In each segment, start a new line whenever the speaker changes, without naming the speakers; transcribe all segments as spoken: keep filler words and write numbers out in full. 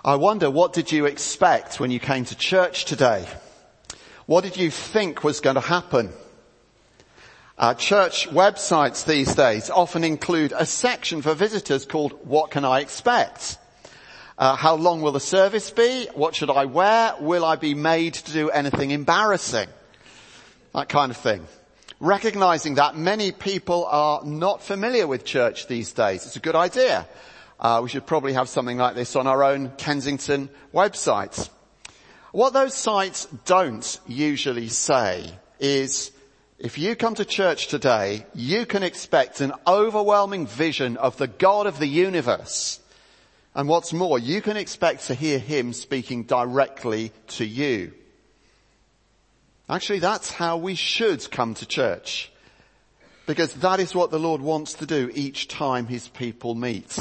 I wonder, what did you expect when you came to church today? What did you think was going to happen? Uh, church websites these days often include a section for visitors called "What Can I Expect?" Uh, how long will the service be? What should I wear? Will I be made to do anything embarrassing? That kind of thing. Recognizing that many people are not familiar with church these days, it's a good idea. Uh, we should probably have something like this on our own Kensington website. What those sites don't usually say is, if you come to church today, you can expect an overwhelming vision of the God of the universe. And what's more, you can expect to hear him speaking directly to you. Actually, that's how we should come to church, because that is what the Lord wants to do each time his people meet.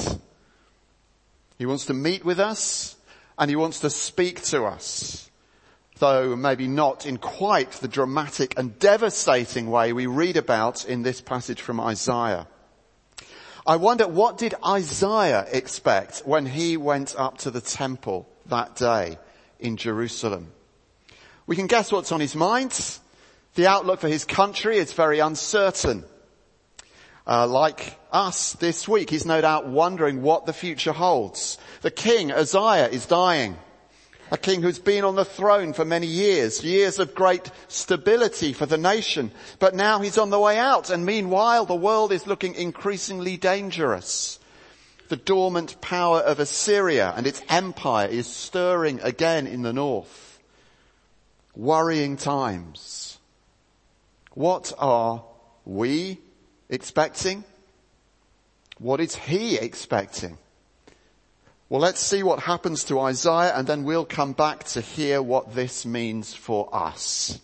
He wants to meet with us, and he wants to speak to us, though maybe not in quite the dramatic and devastating way we read about in this passage from Isaiah. I wonder, what did Isaiah expect when he went up to the temple that day in Jerusalem? We can guess what's on his mind. The outlook for his country is very uncertain. Uh, like us this week, he's no doubt wondering what the future holds. The king, Uzziah, is dying. A king who's been on the throne for many years, years of great stability for the nation. But now he's on the way out, and meanwhile the world is looking increasingly dangerous. The dormant power of Assyria and its empire is stirring again in the north. Worrying times. What are we expecting? What is he expecting? Well, let's see what happens to Isaiah, and then we'll come back to hear what this means for us.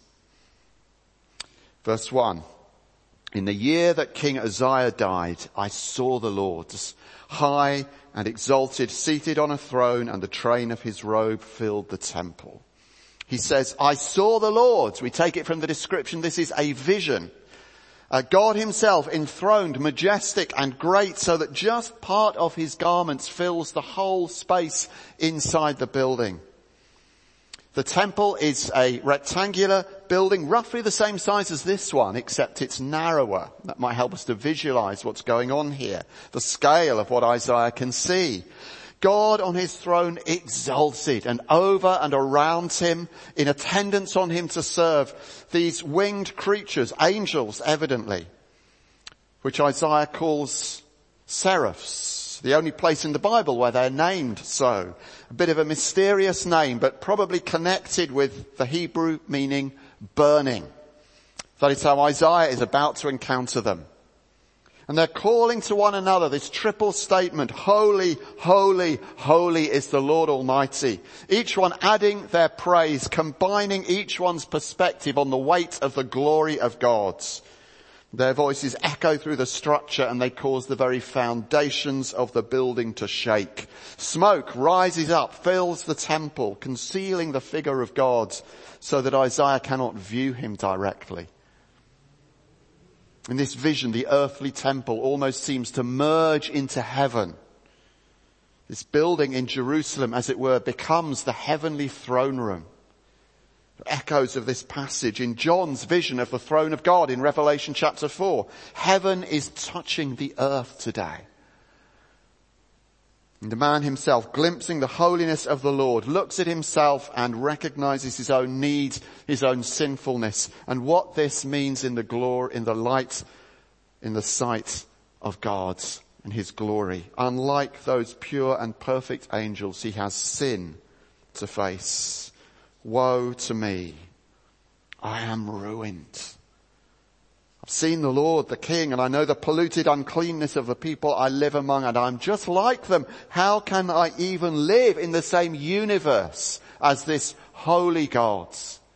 Verse one. In the year that King Uzziah died, I saw the Lord, high and exalted, seated on a throne, and the train of his robe filled the temple. He says, I saw the Lord. We take it from the description. This is a vision. Uh, God himself enthroned, majestic and great, so that just part of his garments fills the whole space inside the building. The temple is a rectangular building, roughly the same size as this one, except it's narrower. That might help us to visualize what's going on here, the scale of what Isaiah can see. God on his throne exalted, and over and around him, in attendance on him to serve, these winged creatures, angels evidently, which Isaiah calls seraphs, the only place in the Bible where they're named so. A bit of a mysterious name, but probably connected with the Hebrew meaning burning. That is how Isaiah is about to encounter them. And they're calling to one another this triple statement, holy, holy, holy is the Lord Almighty. Each one adding their praise, combining each one's perspective on the weight of the glory of God. Their voices echo through the structure, and they cause the very foundations of the building to shake. Smoke rises up, fills the temple, concealing the figure of God, so that Isaiah cannot view him directly. In this vision, the earthly temple almost seems to merge into heaven. This building in Jerusalem, as it were, becomes the heavenly throne room. Echoes of this passage in John's vision of the throne of God in Revelation chapter four. Heaven is touching the earth today. And the man himself, glimpsing the holiness of the Lord, looks at himself and recognizes his own need, his own sinfulness, and what this means in the glory, in the light, in the sight of God and his glory. Unlike those pure and perfect angels, he has sin to face. Woe to me, I am ruined. I've seen the Lord, the King, and I know the polluted uncleanness of the people I live among, and I'm just like them. How can I even live in the same universe as this holy God?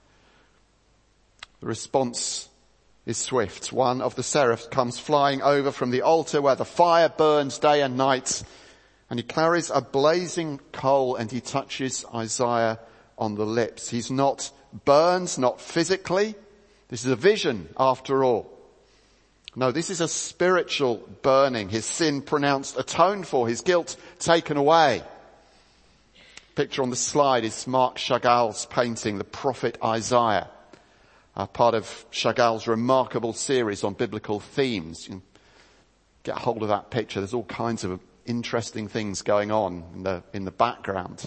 The response is swift. One of the seraphs comes flying over from the altar where the fire burns day and night, and he carries a blazing coal, and he touches Isaiah on the lips. He's not burned, not physically. This is a vision after all. No, this is a spiritual burning. His sin pronounced, atoned for, his guilt taken away. Picture on the slide is Marc Chagall's painting, The Prophet Isaiah, uh, part of Chagall's remarkable series on biblical themes. You can get hold of that picture. There's all kinds of interesting things going on in the, in the background.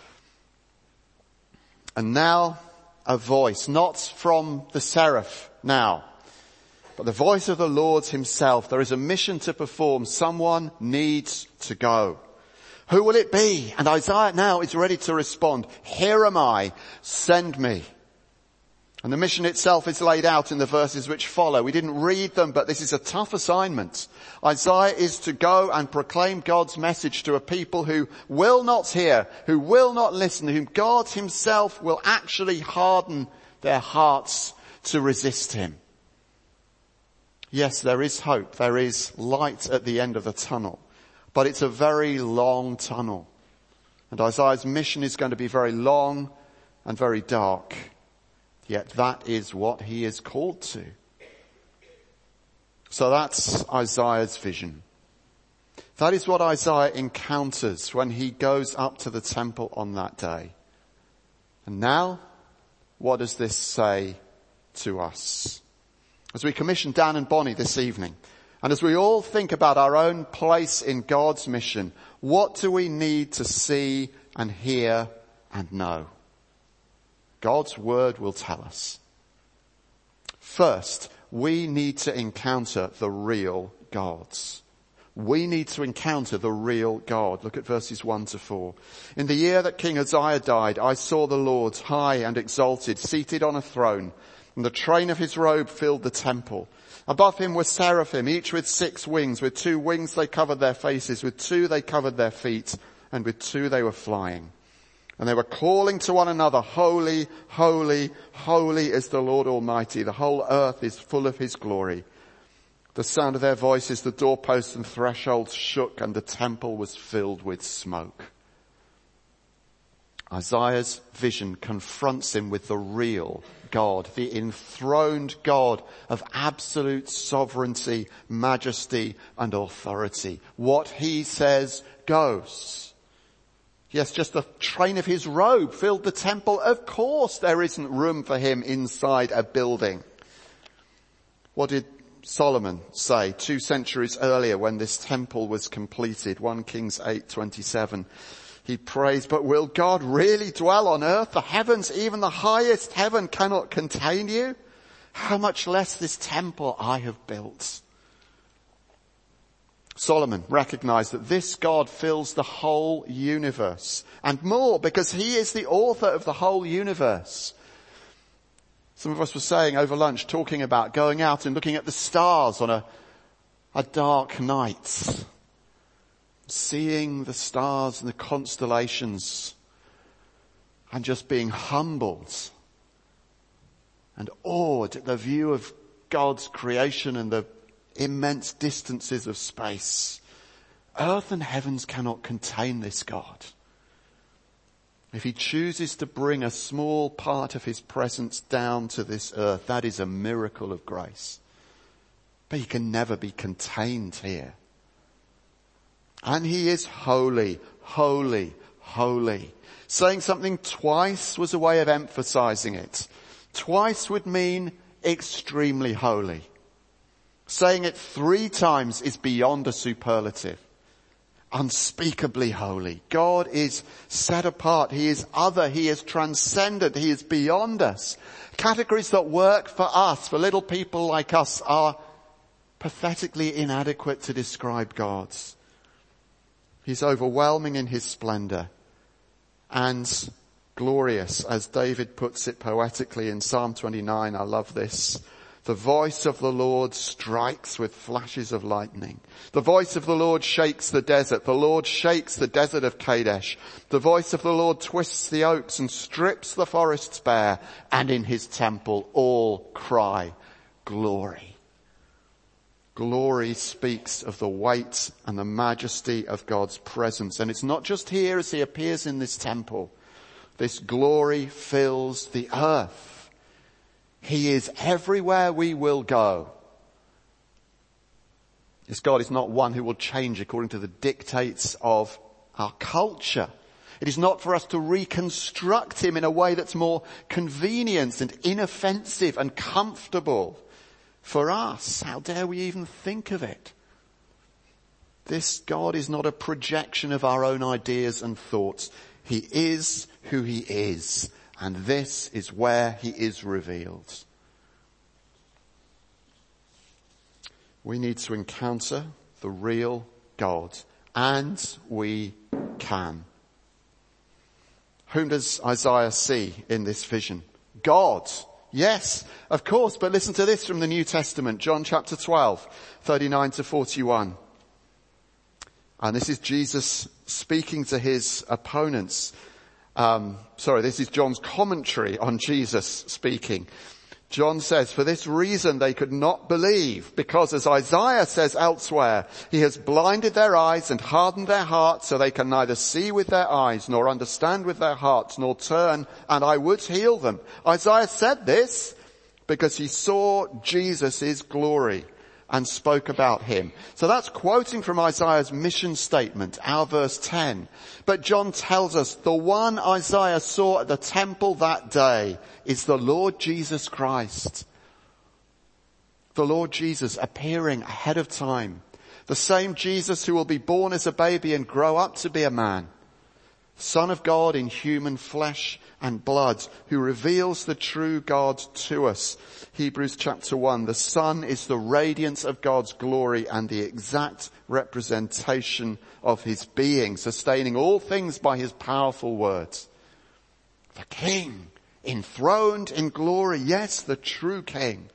And now a voice, not from the seraph now, but the voice of the Lord himself. There is a mission to perform. Someone needs to go. Who will it be? And Isaiah now is ready to respond. Here am I, send me. And the mission itself is laid out in the verses which follow. We didn't read them, but this is a tough assignment. Isaiah is to go and proclaim God's message to a people who will not hear, who will not listen, whom God himself will actually harden their hearts to resist him. Yes, there is hope. There is light at the end of the tunnel. But it's a very long tunnel. And Isaiah's mission is going to be very long and very dark. Yet that is what he is called to. So that's Isaiah's vision. That is what Isaiah encounters when he goes up to the temple on that day. And now, what does this say to us? As we commission Dan and Bonnie this evening, and as we all think about our own place in God's mission, what do we need to see and hear and know? God's word will tell us. First, we need to encounter the real gods. We need to encounter the real God. Look at verses one to four. In the year that King Uzziah died, I saw the Lord high and exalted, seated on a throne, and the train of his robe filled the temple. Above him were seraphim, each with six wings. With two wings they covered their faces, with two they covered their feet, and with two they were flying. And they were calling to one another, Holy, holy, holy is the Lord Almighty. The whole earth is full of his glory. The sound of their voices, the doorposts and thresholds shook, and the temple was filled with smoke. Isaiah's vision confronts him with the real God, the enthroned God of absolute sovereignty, majesty, and authority. What he says goes. Yes, just the train of his robe filled the temple. Of course there isn't room for him inside a building. What did Solomon say two centuries earlier when this temple was completed? First Kings eight twenty-seven. He prays, but will God really dwell on earth? The heavens, even the highest heaven, cannot contain you. How much less this temple I have built. Solomon recognized that this God fills the whole universe, and more, because he is the author of the whole universe. Some of us were saying over lunch, talking about going out and looking at the stars on a, a dark night. Seeing the stars and the constellations and just being humbled and awed at the view of God's creation and the immense distances of space. Earth and heavens cannot contain this God. If he chooses to bring a small part of his presence down to this earth, that is a miracle of grace. But he can never be contained here. And he is holy, holy, holy. Saying something twice was a way of emphasizing it. Twice would mean extremely holy. Saying it three times is beyond a superlative. Unspeakably holy. God is set apart. He is other. He is transcendent. He is beyond us. Categories that work for us, for little people like us, are pathetically inadequate to describe God's. He's overwhelming in his splendor and glorious, as David puts it poetically in Psalm twenty-nine. I love this. The voice of the Lord strikes with flashes of lightning. The voice of the Lord shakes the desert. The Lord shakes the desert of Kadesh. The voice of the Lord twists the oaks and strips the forests bare. And in his temple all cry, glory. Glory speaks of the weight and the majesty of God's presence. And it's not just here as he appears in this temple. This glory fills the earth. He is everywhere we will go. This God is not one who will change according to the dictates of our culture. It is not for us to reconstruct him in a way that's more convenient and inoffensive and comfortable for us. How dare we even think of it? This God is not a projection of our own ideas and thoughts. He is who he is, and this is where he is revealed. We need to encounter the real God, and we can. Whom does Isaiah see in this vision? God. Yes, of course, but listen to this from the New Testament, John chapter twelve, thirty-nine to forty-one. And this is Jesus speaking to his opponents. Um, sorry, this is John's commentary on Jesus speaking. John says, for this reason they could not believe, because as Isaiah says elsewhere, he has blinded their eyes and hardened their hearts so they can neither see with their eyes nor understand with their hearts nor turn, and I would heal them. Isaiah said this because he saw Jesus' glory and spoke about him. So that's quoting from Isaiah's mission statement, our verse ten. But John tells us the one Isaiah saw at the temple that day is the Lord Jesus Christ. The Lord Jesus appearing ahead of time. The same Jesus who will be born as a baby and grow up to be a man. Son of God in human flesh and blood, who reveals the true God to us. Hebrews chapter one, the Son is the radiance of God's glory and the exact representation of his being, sustaining all things by his powerful words. The King, enthroned in glory, yes, the true King.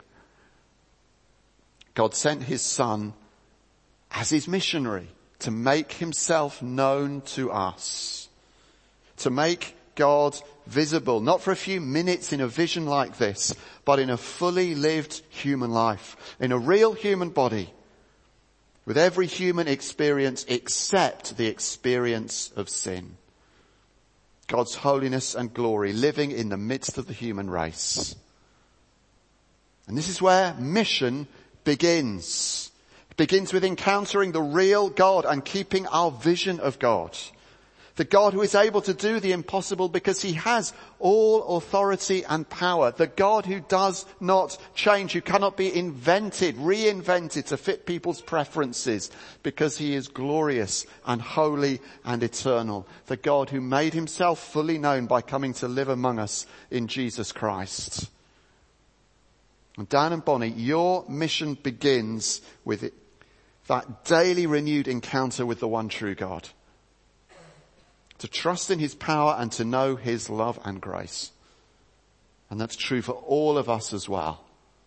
God sent his Son as his missionary to make himself known to us. To make God visible, not for a few minutes in a vision like this, but in a fully lived human life, in a real human body, with every human experience except the experience of sin. God's holiness and glory living in the midst of the human race. And this is where mission begins. It begins with encountering the real God and keeping our vision of God. The God who is able to do the impossible because he has all authority and power. The God who does not change, who cannot be invented, reinvented to fit people's preferences because he is glorious and holy and eternal. The God who made himself fully known by coming to live among us in Jesus Christ. And Dan and Bonnie, your mission begins with it, that daily renewed encounter with the one true God. To trust in his power and to know his love and grace. And that's true for all of us as well.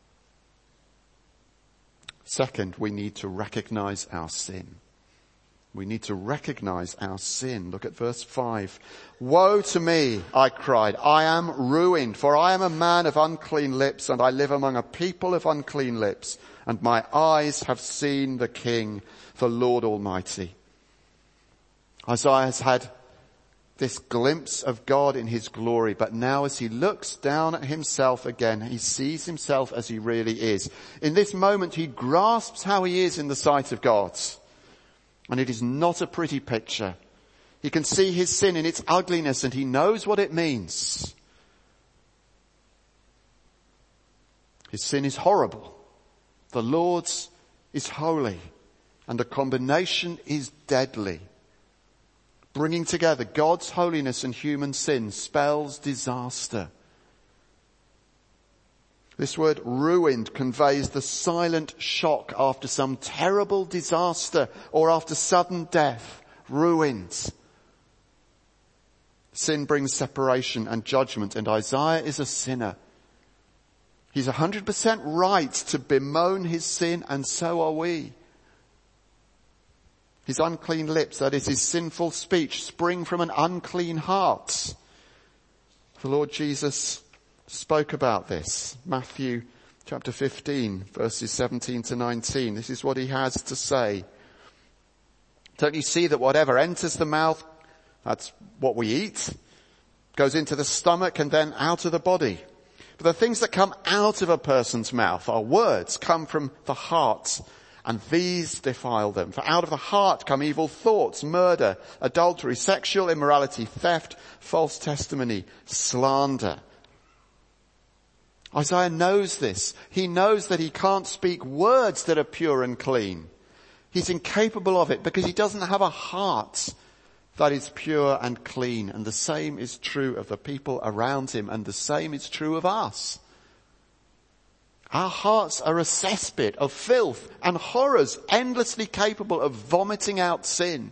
Second, we need to recognize our sin. We need to recognize our sin. Look at verse five. Woe to me, I cried. I am ruined, for I am a man of unclean lips, and I live among a people of unclean lips, and my eyes have seen the King, the Lord Almighty. Isaiah has had this glimpse of God in his glory, but now as he looks down at himself again, he sees himself as he really is. In this moment, he grasps how he is in the sight of God. And it is not a pretty picture. He can see his sin in its ugliness, and he knows what it means. His sin is horrible. The Lord's is holy, and the combination is deadly. Bringing together God's holiness and human sin spells disaster. This word ruined conveys the silent shock after some terrible disaster or after sudden death. Ruined. Sin brings separation and judgment, and Isaiah is a sinner. He's one hundred percent right to bemoan his sin, and so are we. His unclean lips, that is his sinful speech, spring from an unclean heart. The Lord Jesus spoke about this. Matthew chapter fifteen, verses seventeen to nineteen. This is what he has to say. Don't you see that whatever enters the mouth, that's what we eat, goes into the stomach and then out of the body. But the things that come out of a person's mouth are words, come from the heart. and these defile them. For out of the heart come evil thoughts, murder, adultery, sexual immorality, theft, false testimony, slander. Isaiah knows this. He knows that he can't speak words that are pure and clean. He's incapable of it because he doesn't have a heart that is pure and clean. And the same is true of the people around him, and the same is true of us. Our hearts are a cesspit of filth and horrors, endlessly capable of vomiting out sin.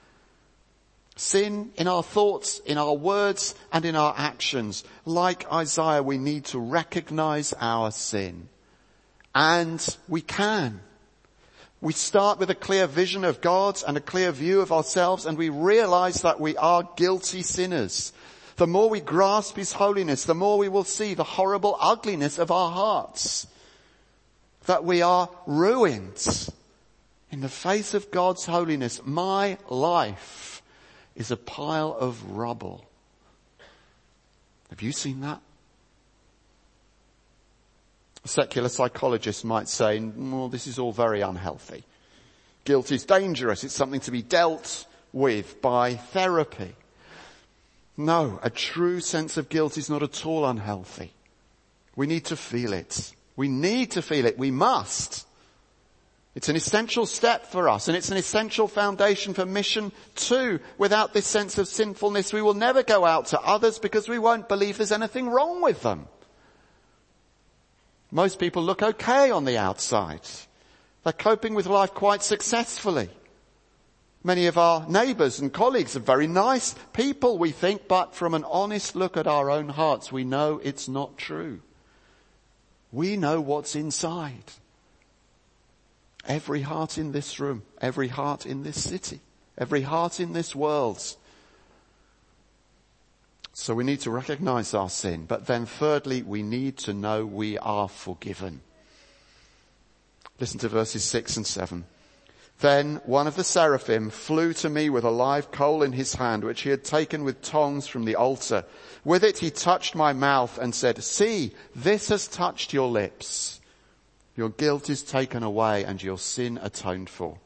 Sin in our thoughts, in our words, and in our actions. Like Isaiah, we need to recognize our sin. And we can. We start with a clear vision of God and a clear view of ourselves, and we realize that we are guilty sinners. The more we grasp his holiness, the more we will see the horrible ugliness of our hearts. That we are ruined. In the face of God's holiness, my life is a pile of rubble. Have you seen that? A secular psychologist might say, well, this is all very unhealthy. Guilt is dangerous. It's something to be dealt with by therapy. No, a true sense of guilt is not at all unhealthy. We need to feel it. We need to feel it. We must. It's an essential step for us, and it's an essential foundation for mission too. Without this sense of sinfulness, we will never go out to others because we won't believe there's anything wrong with them. Most people look okay on the outside. They're coping with life quite successfully. Many of our neighbours and colleagues are very nice people, we think, but from an honest look at our own hearts, we know it's not true. We know what's inside. Every heart in this room, every heart in this city, every heart in this world. So we need to recognise our sin. But then thirdly, we need to know we are forgiven. Listen to verses six and seven. Then one of the seraphim flew to me with a live coal in his hand, which he had taken with tongs from the altar. With it he touched my mouth and said, see, this has touched your lips. Your guilt is taken away and your sin atoned for.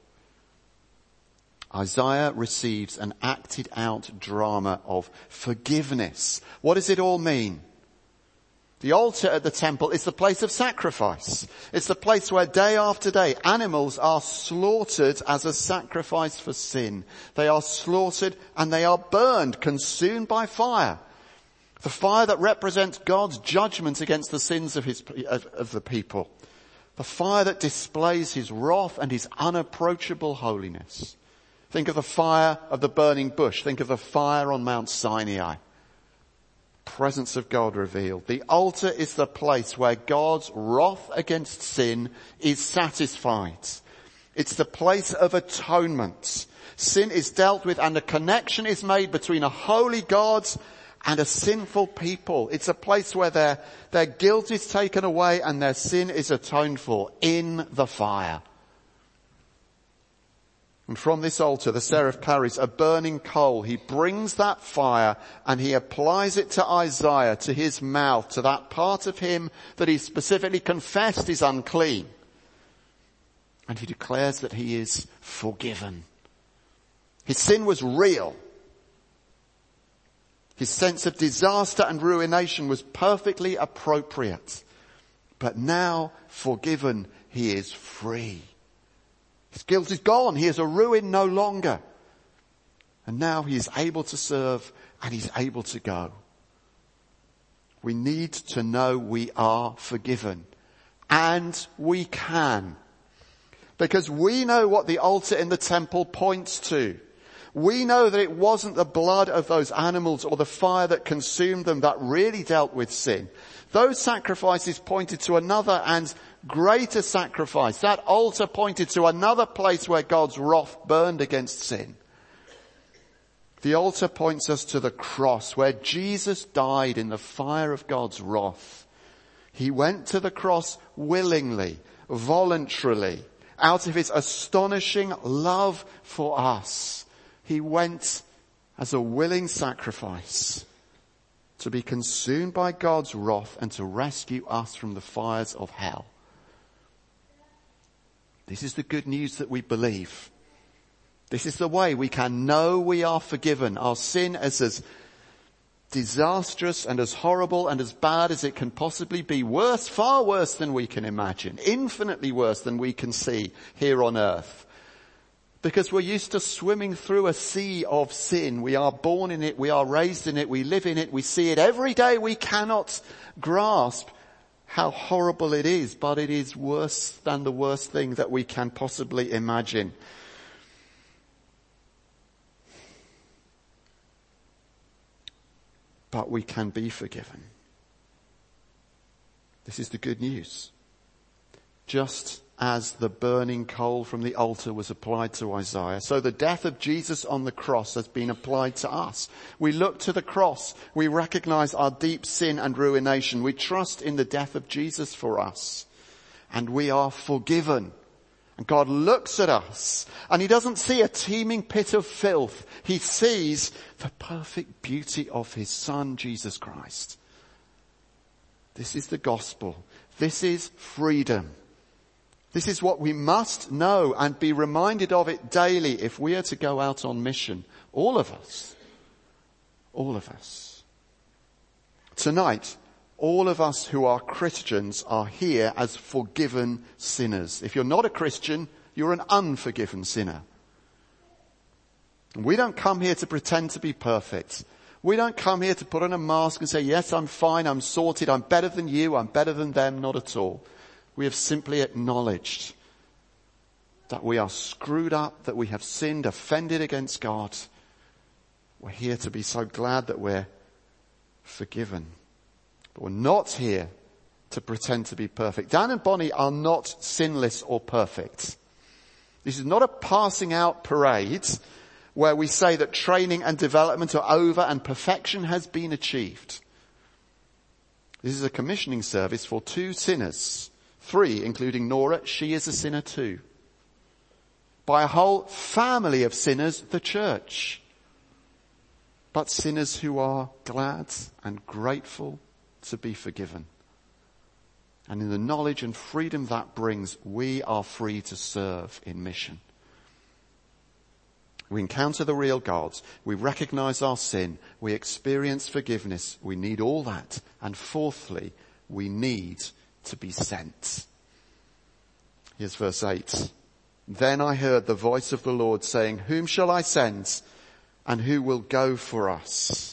Isaiah receives an acted out drama of forgiveness. What does it all mean? The altar at the temple is the place of sacrifice. It's the place where day after day animals are slaughtered as a sacrifice for sin. They are slaughtered and they are burned, consumed by fire. The fire that represents God's judgment against the sins of his, of, of the people. The fire that displays his wrath and his unapproachable holiness. Think of the fire of the burning bush. Think of the fire on Mount Sinai. Presence of God revealed. The altar is the place where God's wrath against sin is satisfied. It's the place of atonement. Sin is dealt with and a connection is made between a holy God and a sinful people. It's a place where their, their guilt is taken away and their sin is atoned for in the fire. And from this altar, the seraph carries a burning coal. He brings that fire and he applies it to Isaiah, to his mouth, to that part of him that he specifically confessed is unclean. And he declares that he is forgiven. His sin was real. His sense of disaster and ruination was perfectly appropriate. But now, forgiven, he is free. His guilt is gone. He is a ruin no longer. And now he is able to serve and he's able to go. We need to know we are forgiven. And we can. Because we know what the altar in the temple points to. We know that it wasn't the blood of those animals or the fire that consumed them that really dealt with sin. Those sacrifices pointed to another and greater sacrifice. That altar pointed to another place where God's wrath burned against sin. The altar points us to the cross where Jesus died in the fire of God's wrath. He went to the cross willingly, voluntarily, out of his astonishing love for us. He went as a willing sacrifice to be consumed by God's wrath and to rescue us from the fires of hell. This is the good news that we believe. This is the way we can know we are forgiven. Our sin is as disastrous and as horrible and as bad as it can possibly be. Worse, far worse than we can imagine. Infinitely worse than we can see here on earth. Because we're used to swimming through a sea of sin. We are born in it, we are raised in it, we live in it, we see it every day. We cannot grasp how horrible it is, but it is worse than the worst thing that we can possibly imagine. But we can be forgiven. This is the good news. Just as the burning coal from the altar was applied to Isaiah, so the death of Jesus on the cross has been applied to us. We look to the cross. We recognize our deep sin and ruination. We trust in the death of Jesus for us. And we are forgiven. And God looks at us and he doesn't see a teeming pit of filth. He sees the perfect beauty of his Son, Jesus Christ. This is the gospel. This is freedom. This is what we must know and be reminded of it daily if we are to go out on mission. All of us. All of us. Tonight, all of us who are Christians are here as forgiven sinners. If you're not a Christian, you're an unforgiven sinner. We don't come here to pretend to be perfect. We don't come here to put on a mask and say, yes, I'm fine, I'm sorted, I'm better than you, I'm better than them. Not at all. We have simply acknowledged that we are screwed up, that we have sinned, offended against God. We're here to be so glad that we're forgiven. But we're not here to pretend to be perfect. Dan and Bonnie are not sinless or perfect. This is not a passing out parade where we say that training and development are over and perfection has been achieved. This is a commissioning service for two sinners. Three, including Nora. She is a sinner too. By a whole family of sinners, the church. But sinners who are glad and grateful to be forgiven. And in the knowledge and freedom that brings, we are free to serve in mission. We encounter the real God. We recognize our sin. We experience forgiveness. We need all that. And fourthly, we need to be sent. Here's verse eight. Then I heard the voice of the Lord saying, whom shall I send and who will go for us?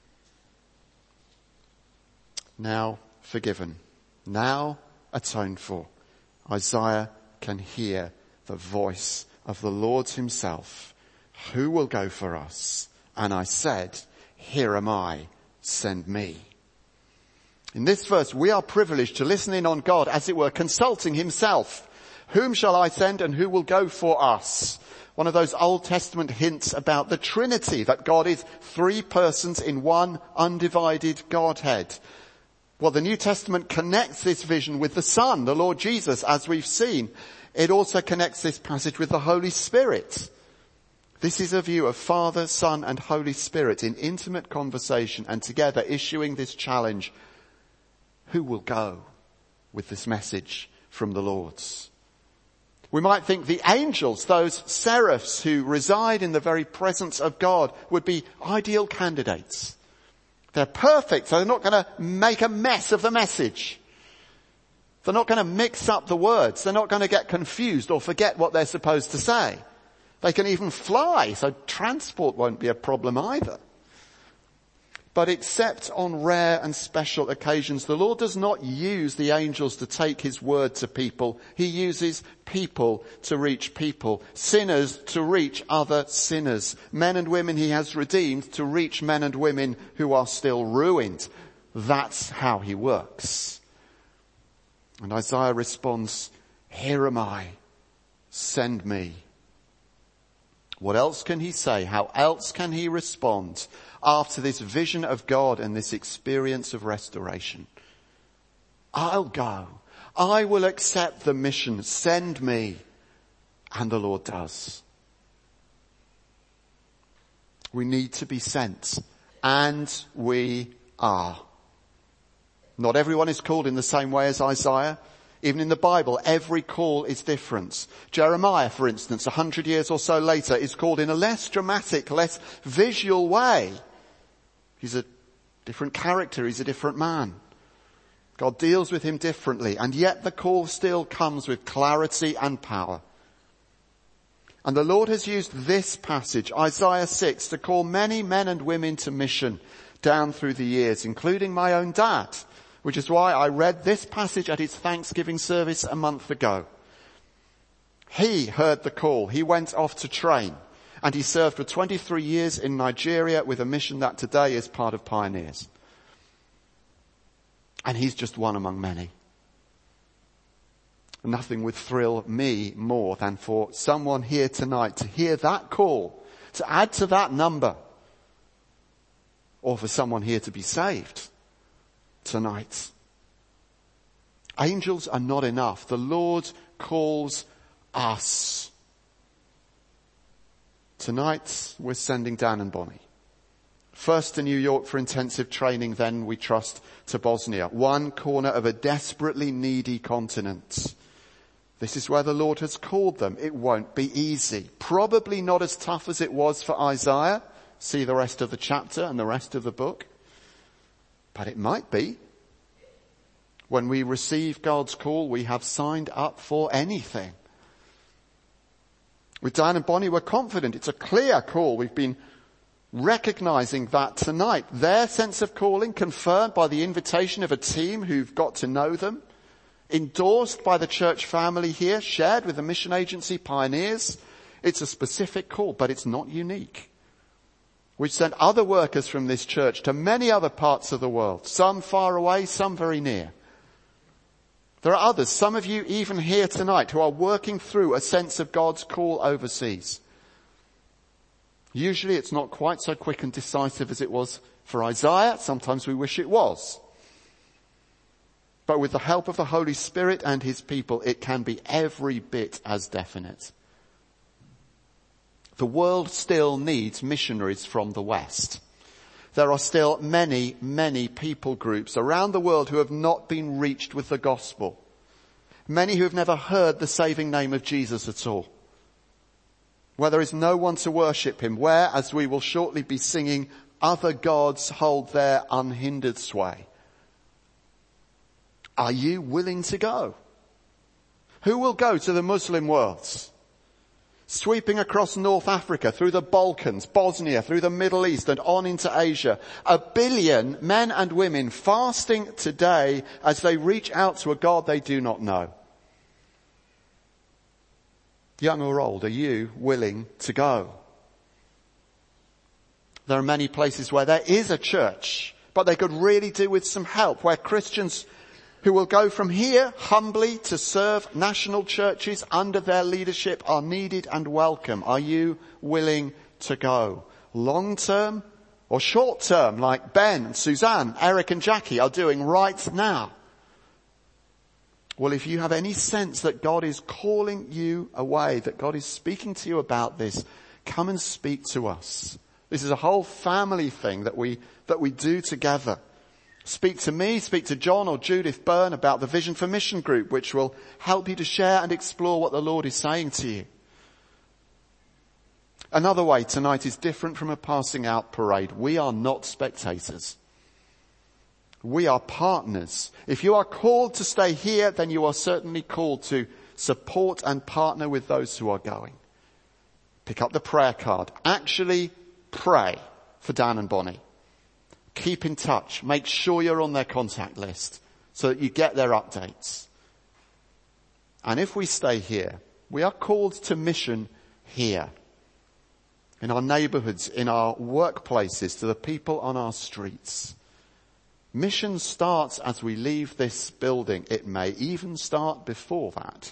Now forgiven. Now atoned for. Isaiah can hear the voice of the Lord himself. Who will go for us? And I said, here am I, send me. In this verse, we are privileged to listen in on God, as it were, consulting himself. Whom shall I send and who will go for us? One of those Old Testament hints about the Trinity, that God is three persons in one undivided Godhead. Well, the New Testament connects this vision with the Son, the Lord Jesus, as we've seen. It also connects this passage with the Holy Spirit. This is a view of Father, Son, and Holy Spirit in intimate conversation and together issuing this challenge. Who will go with this message from the Lord? We might think the angels, those seraphs who reside in the very presence of God, would be ideal candidates. They're perfect, so they're not going to make a mess of the message. They're not going to mix up the words. They're not going to get confused or forget what they're supposed to say. They can even fly, so transport won't be a problem either. But except on rare and special occasions, the Lord does not use the angels to take his word to people. He uses people to reach people, sinners to reach other sinners, men and women he has redeemed to reach men and women who are still ruined. That's how he works. And Isaiah responds, here am I, send me. What else can he say? How else can he respond after this vision of God and this experience of restoration? I'll go. I will accept the mission. Send me. And the Lord does. We need to be sent. And we are. Not everyone is called in the same way as Isaiah. Even in the Bible, every call is different. Jeremiah, for instance, a hundred years or so later, is called in a less dramatic, less visual way. He's a different character. He's a different man. God deals with him differently, and yet the call still comes with clarity and power. And the Lord has used this passage, Isaiah six, to call many men and women to mission down through the years, including my own dad, which is why I read this passage at his Thanksgiving service a month ago. He heard the call. He went off to train, and he served for twenty-three years in Nigeria with a mission that today is part of Pioneers. And he's just one among many. Nothing would thrill me more than for someone here tonight to hear that call, to add to that number, or for someone here to be saved tonight. Angels are not enough. The Lord calls us. Tonight we're sending Dan and Bonnie. First to New York for intensive training, then we trust to Bosnia, one corner of a desperately needy continent. This is where the Lord has called them. It won't be easy. Probably not as tough as it was for Isaiah. See the rest of the chapter and the rest of the book. But it might be. When we receive God's call, we have signed up for anything. With Dan and Bonnie, we're confident. It's a clear call. We've been recognizing that tonight. Their sense of calling confirmed by the invitation of a team who've got to know them, endorsed by the church family here, shared with the mission agency Pioneers. It's a specific call, but it's not unique. We've sent other workers from this church to many other parts of the world, some far away, some very near. There are others, some of you even here tonight, who are working through a sense of God's call overseas. Usually it's not quite so quick and decisive as it was for Isaiah. Sometimes we wish it was. But with the help of the Holy Spirit and his people, it can be every bit as definite. The world still needs missionaries from the West. There are still many, many people groups around the world who have not been reached with the gospel. Many who have never heard the saving name of Jesus at all. Where there is no one to worship him, where, as we will shortly be singing, other gods hold their unhindered sway. Are you willing to go? Who will go to the Muslim worlds? Sweeping across North Africa, through the Balkans, Bosnia, through the Middle East and on into Asia. A billion men and women fasting today as they reach out to a God they do not know. Young or old, are you willing to go? There are many places where there is a church, but they could really do with some help, where Christians who will go from here humbly to serve national churches under their leadership are needed and welcome. Are you willing to go? Long term or short term, like Ben, Suzanne, Eric and Jackie are doing right now? Well, if you have any sense that God is calling you away, that God is speaking to you about this, come and speak to us. This is a whole family thing that we, that we do together. Speak to me, speak to John or Judith Byrne about the Vision for Mission group, which will help you to share and explore what the Lord is saying to you. Another way tonight is different from a passing out parade. We are not spectators. We are partners. If you are called to stay here, then you are certainly called to support and partner with those who are going. Pick up the prayer card. Actually pray for Dan and Bonnie. Keep in touch. Make sure you're on their contact list so that you get their updates. And if we stay here, we are called to mission here. In our neighborhoods, in our workplaces, to the people on our streets. Mission starts as we leave this building. It may even start before that.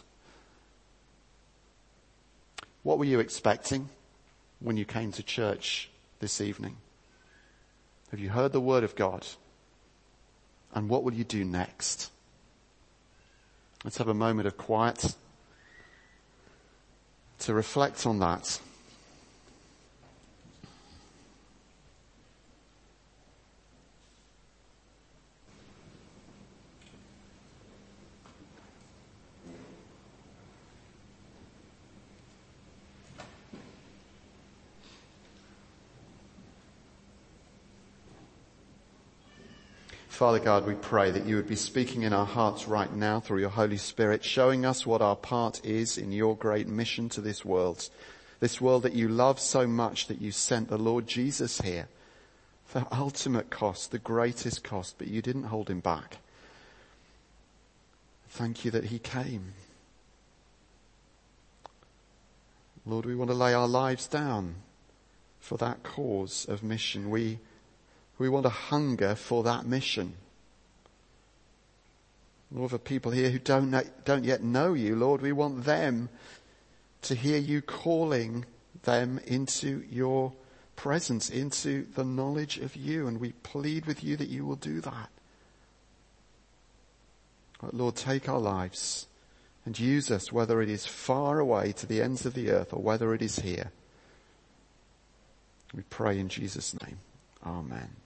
What were you expecting when you came to church this evening? Have you heard the word of God? And what will you do next? Let's have a moment of quiet to reflect on that. Father God, we pray that you would be speaking in our hearts right now through your Holy Spirit, showing us what our part is in your great mission to this world. This world that you love so much that you sent the Lord Jesus here for ultimate cost, the greatest cost, but you didn't hold him back. Thank you that he came. Lord, we want to lay our lives down for that cause of mission. We, we want to hunger for that mission. Lord, for people here who don't, know, don't yet know you, Lord, we want them to hear you calling them into your presence, into the knowledge of you. And we plead with you that you will do that. Lord, take our lives and use us, whether it is far away to the ends of the earth or whether it is here. We pray in Jesus' name. Amen.